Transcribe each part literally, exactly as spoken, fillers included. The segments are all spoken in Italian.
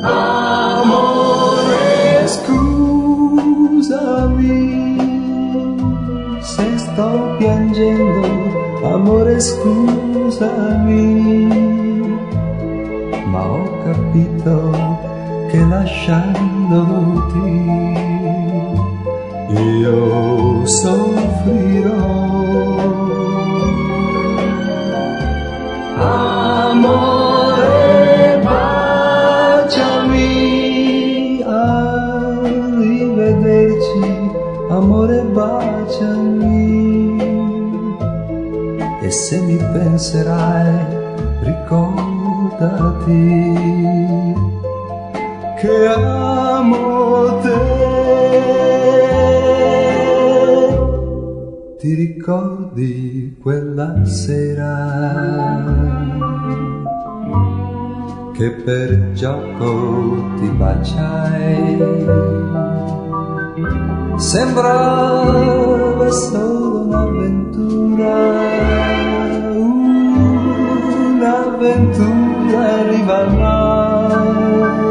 Amore, scusami se sto piangendo, amore, scusami, ma ho capito che lasciandoti io soffrirò. Amore, baciami, arrivederci, amore, baciami, e se mi penserai ricordati che amo te. Ti ricordi quella sera che per gioco ti baciai? Sembrava solo un'avventura, un'avventura rivale.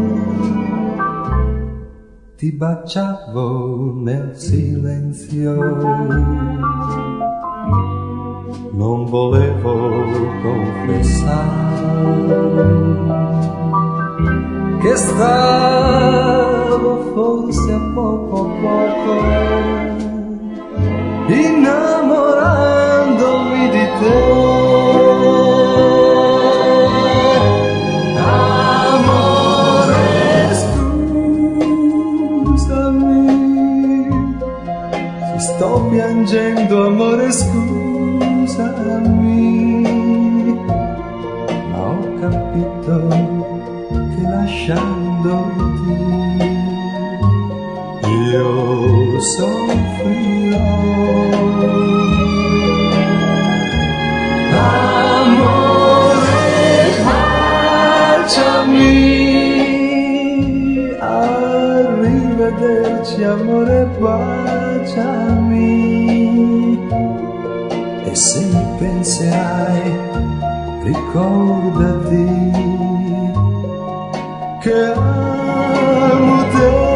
Ti baciavo nel silenzio, non volevo confessare che stavo forse a poco a poco innamorandomi di te. Sto piangendo, amore, scusami, ma ho capito che lasciandoti io soffrirò. Amore, baciami, arrivederci, amore, baciami, e se mi penserai ricordati che amo te.